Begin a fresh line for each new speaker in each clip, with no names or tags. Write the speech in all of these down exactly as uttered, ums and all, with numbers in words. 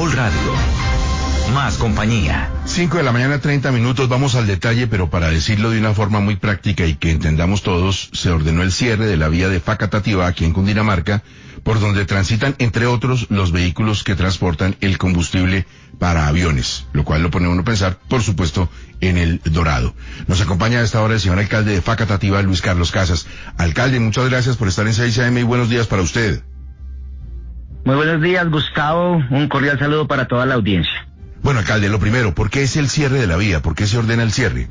Blue Radio. Más compañía.
Cinco de la mañana, treinta minutos, vamos al detalle, pero para decirlo de una forma muy práctica y que entendamos todos, se ordenó el cierre de la vía de Facatativá aquí en Cundinamarca, por donde transitan, entre otros, los vehículos que transportan el combustible para aviones, lo cual lo pone uno a pensar, por supuesto, en el Dorado. Nos acompaña a esta hora el señor alcalde de Facatativá, Luis Carlos Casas. Alcalde, muchas gracias por estar en seis A M y buenos días para usted.
Muy buenos días, Gustavo, un cordial saludo para toda la audiencia.
Bueno, alcalde, lo primero, ¿por qué es el cierre de la vía? ¿Por qué se ordena el cierre?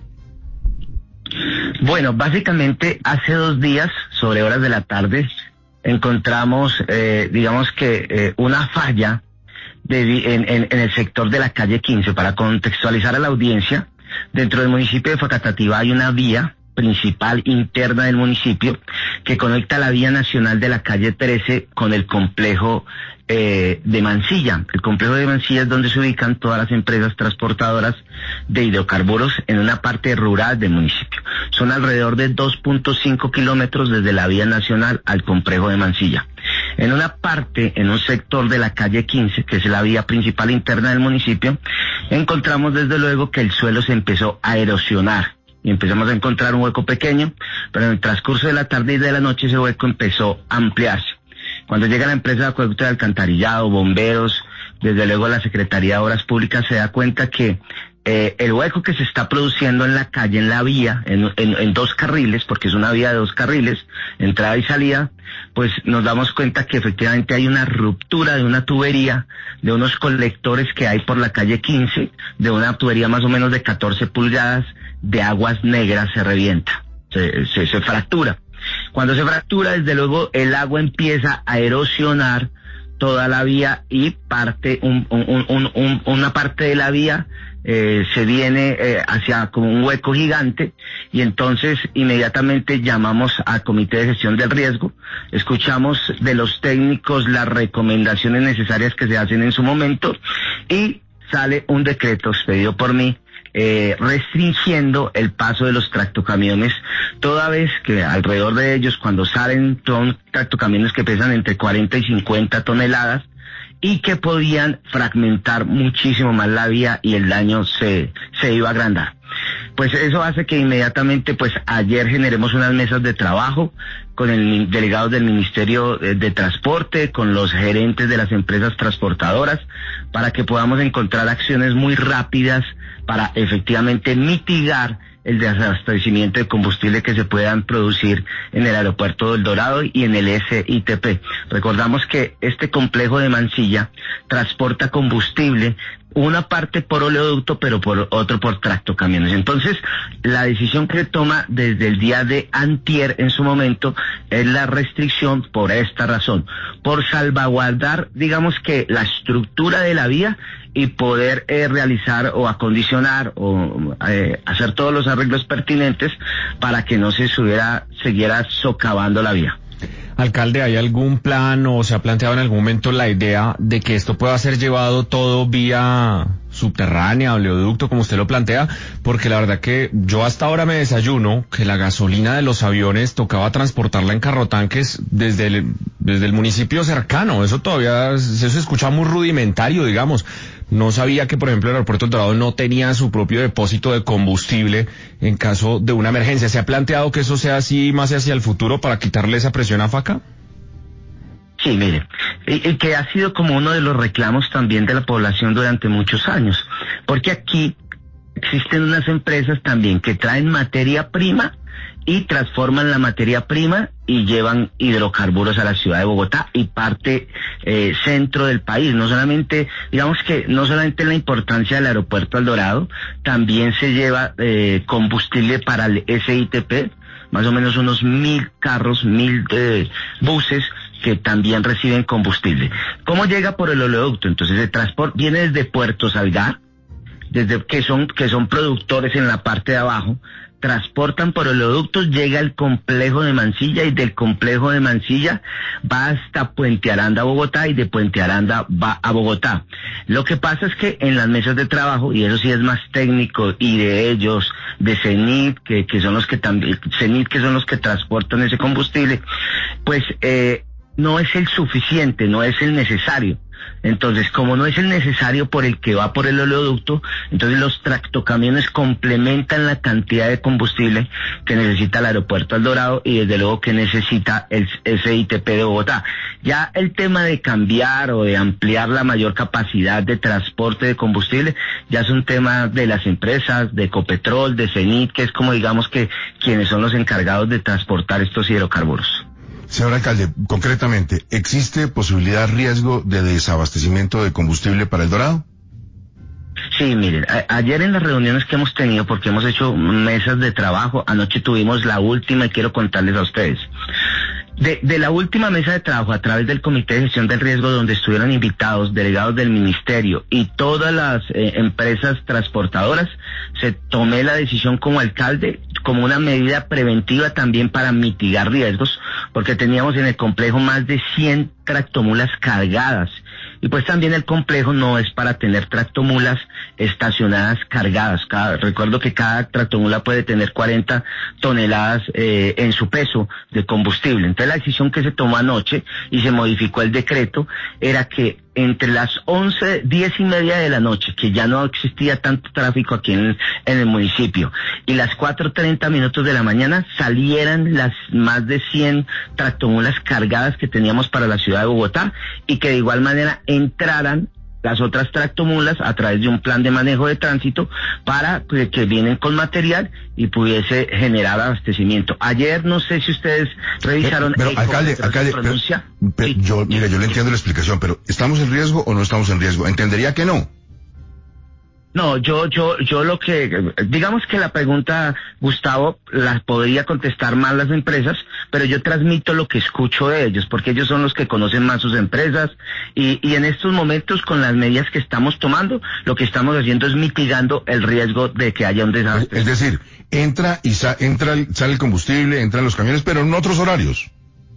Bueno, básicamente hace dos días, sobre horas de la tarde, encontramos, eh, digamos que eh, una falla de, en, en, en el sector de la calle quince. Para contextualizar a la audiencia, dentro del municipio de Facatativá hay una vía principal interna del municipio que conecta la vía nacional de la calle trece con el complejo eh, de Mansilla. El complejo de Mansilla es donde se ubican todas las empresas transportadoras de hidrocarburos en una parte rural del municipio. Son alrededor de dos punto cinco kilómetros desde la vía nacional al complejo de Mansilla. En una parte, en un sector de la calle quince, que es la vía principal interna del municipio, encontramos desde luego que el suelo se empezó a erosionar. Y empezamos a encontrar un hueco pequeño, pero en el transcurso de la tarde y de la noche ese hueco empezó a ampliarse. Cuando llega la empresa de acueducto de alcantarillado, bomberos, desde luego la Secretaría de Obras Públicas se da cuenta que eh, el hueco que se está produciendo en la calle, en la vía, en, en, en dos carriles, porque es una vía de dos carriles, entrada y salida, pues nos damos cuenta que efectivamente hay una ruptura de una tubería, de unos colectores que hay por la calle quince, de una tubería más o menos de catorce pulgadas, de aguas negras, se revienta, se, se, se fractura. Cuando se fractura, desde luego, el agua empieza a erosionar toda la vía y parte, un, un, un, un, una parte de la vía eh, se viene eh, hacia como un hueco gigante, y entonces inmediatamente llamamos al Comité de Gestión del Riesgo, escuchamos de los técnicos las recomendaciones necesarias que se hacen en su momento, y sale un decreto expedido por mí, Eh, restringiendo el paso de los tractocamiones, toda vez que alrededor de ellos, cuando salen, son tractocamiones que pesan entre cuarenta y cincuenta toneladas y que podían fragmentar muchísimo más la vía y el daño se, se iba a agrandar. Pues eso hace que inmediatamente, pues ayer generemos unas mesas de trabajo con el delegado del Ministerio de, de Transporte, con los gerentes de las empresas transportadoras, para que podamos encontrar acciones muy rápidas para efectivamente mitigar el desabastecimiento de combustible que se puedan producir en el aeropuerto del Dorado y en el S I T P. Recordamos que este complejo de Mansilla transporta combustible, una parte por oleoducto, pero por otro por tractocamiones. Entonces, la decisión que se toma desde el día de antier en su momento es la restricción por esta razón, por salvaguardar, digamos que la estructura de la vía y poder eh, realizar o acondicionar o eh, hacer todos los arreglos pertinentes para que no se subiera, siguiera socavando la vía.
Alcalde, ¿hay algún plan o se ha planteado en algún momento la idea de que esto pueda ser llevado todo vía subterránea, oleoducto, como usted lo plantea? Porque la verdad que yo hasta ahora me desayuno que la gasolina de los aviones tocaba transportarla en carrotanques desde el, desde el municipio cercano. Eso todavía, eso se escucha muy rudimentario, digamos. No sabía que, por ejemplo, el aeropuerto del Dorado no tenía su propio depósito de combustible en caso de una emergencia. ¿Se ha planteado que eso sea así más hacia el futuro para quitarle esa presión a Faca?
Sí, mire, y, y que ha sido como uno de los reclamos también de la población durante muchos años, porque aquí existen unas empresas también que traen materia prima y transforman la materia prima y llevan hidrocarburos a la ciudad de Bogotá y parte eh, centro del país. No solamente, digamos que no solamente la importancia del aeropuerto El Dorado, también se lleva eh, combustible para el S I T P, más o menos unos mil carros, mil eh, buses que también reciben combustible. ¿Cómo llega por el oleoducto? Entonces el transporte viene desde Puerto Salgar, desde que son que son productores en la parte de abajo, transportan por oleoductos, llega al complejo de Mansilla y del complejo de Mansilla va hasta Puente Aranda, Bogotá, y de Puente Aranda va a Bogotá. Lo que pasa es que en las mesas de trabajo, y eso sí es más técnico, y de ellos, de CENIT, que, que son los que también, CENIT que son los que transportan ese combustible, pues eh, no es el suficiente, no es el necesario. Entonces, como no es el necesario por el que va por el oleoducto, entonces los tractocamiones complementan la cantidad de combustible que necesita el aeropuerto El Dorado y desde luego que necesita el S I T P de Bogotá. Ya el tema de cambiar o de ampliar la mayor capacidad de transporte de combustible ya es un tema de las empresas, de Ecopetrol, de Cenit, que es como digamos que quienes son los encargados de transportar estos hidrocarburos.
Señor alcalde, concretamente, ¿existe posibilidad, riesgo de desabastecimiento de combustible para El Dorado?
Sí, miren, a- ayer en las reuniones que hemos tenido, porque hemos hecho mesas de trabajo, anoche tuvimos la última y quiero contarles a ustedes. De, de la última mesa de trabajo a través del Comité de Gestión del Riesgo, donde estuvieron invitados delegados del Ministerio y todas las eh, empresas transportadoras, se tomé la decisión como alcalde, como una medida preventiva también para mitigar riesgos, porque teníamos en el complejo más de cien tractomulas cargadas. Y pues también el complejo no es para tener tractomulas estacionadas cargadas. Cada, recuerdo que cada tractomula puede tener cuarenta toneladas eh, en su peso de combustible. Entonces la decisión que se tomó anoche y se modificó el decreto era que entre las once, diez y media de la noche, que ya no existía tanto tráfico aquí en, en el municipio, y las cuatro treinta minutos de la mañana salieran las más de cien tractomulas cargadas que teníamos para la ciudad de Bogotá y que de igual manera entraran las otras tractomulas a través de un plan de manejo de tránsito para que, que vienen con material y pudiese generar abastecimiento. Ayer no sé si ustedes revisaron...
Pero, pero alcalde, alcalde, pero, pero,
sí.
yo, mira, yo le entiendo la explicación, pero ¿estamos en riesgo o no estamos en riesgo? Entendería que no.
No, yo, yo, yo lo que, digamos que la pregunta, Gustavo, la podría contestar más las empresas, pero yo transmito lo que escucho de ellos, porque ellos son los que conocen más sus empresas, y, y en estos momentos, con las medidas que estamos tomando, lo que estamos haciendo es mitigando el riesgo de que haya un desastre.
Es decir, entra y sa entra, sale el combustible, entran los camiones, pero en otros horarios.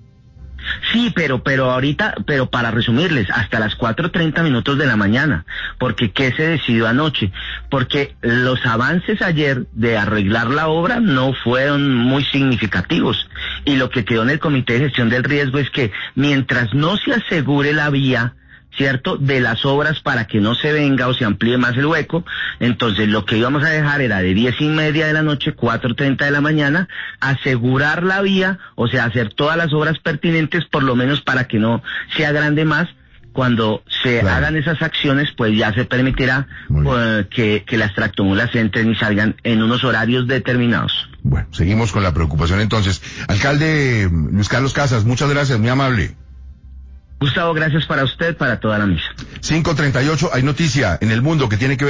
Sí, pero, pero ahorita, pero para resumirles, hasta las cuatro treinta minutos de la mañana, porque ¿qué se decidió anoche? Porque los avances ayer de arreglar la obra no fueron muy significativos, y lo que quedó en el Comité de Gestión del Riesgo es que mientras no se asegure la vía, ¿cierto?, de las obras para que no se venga o se amplíe más el hueco, entonces lo que íbamos a dejar era de diez y media de la noche, cuatro treinta de la mañana, asegurar la vía, o sea, hacer todas las obras pertinentes, por lo menos para que no sea grande más. Cuando se claro. hagan esas acciones, pues ya se permitirá uh, que, que las tractomulas entren y salgan en unos horarios determinados.
Bueno, seguimos con la preocupación entonces. Alcalde Luis Carlos Casas, muchas gracias, muy amable.
Gustavo, gracias para usted, para toda la mesa.
cinco treinta y ocho, hay noticia en el mundo que tiene que ver